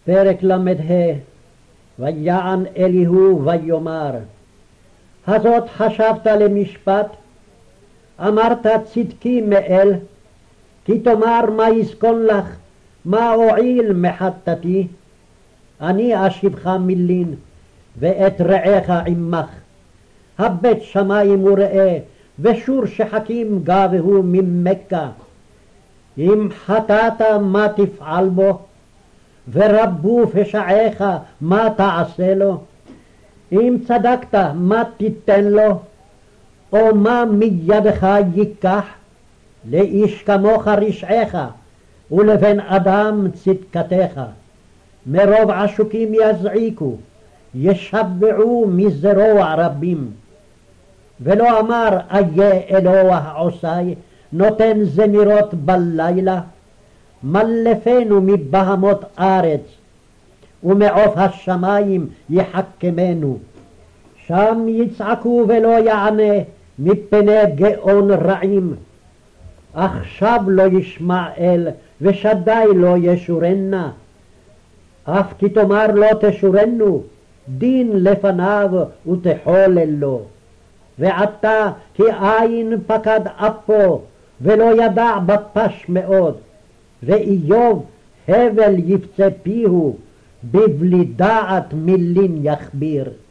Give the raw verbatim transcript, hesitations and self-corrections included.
פרק למ"ה. ויען אליהו ויאמר, הזאת חשבת למשפט? אמרת צדקי מאל, כי תאמר מה יסכון לך, מה הועיל מחטאתי? אני אשיבך מילין, ואת רעך עמך. הבט שמים וראה, ושור שחקים גבהו ממכה. אם חטאת מה תפעל בו? ורבו פשעיך מה תעשה לו? אם צדקת מה תיתן לו? או מה מידך ייקח? לאיש כמוך רשעך, ולבן אדם צדקתך. מרוב עשוקים יזעיקו, ישבעו מזרוע רבים. ולא אמר איה אלוה עושי, נותן זמירות בלילה. מלפנו מבהמות ארץ, ומעוף השמיים יחכמנו. שם יצעקו ולא יענה, מפני גאון רעים. עכשיו לא ישמע אל, ושדי לא ישורנה. אף כי תאמר לא תשורנו, דין לפניו ותחולל לו. ועתה כי עין פקד אפו, ולא ידע בפש מאוד. ואיוב הבל יפצה פיהו, בבלי דעת מילין יכביר.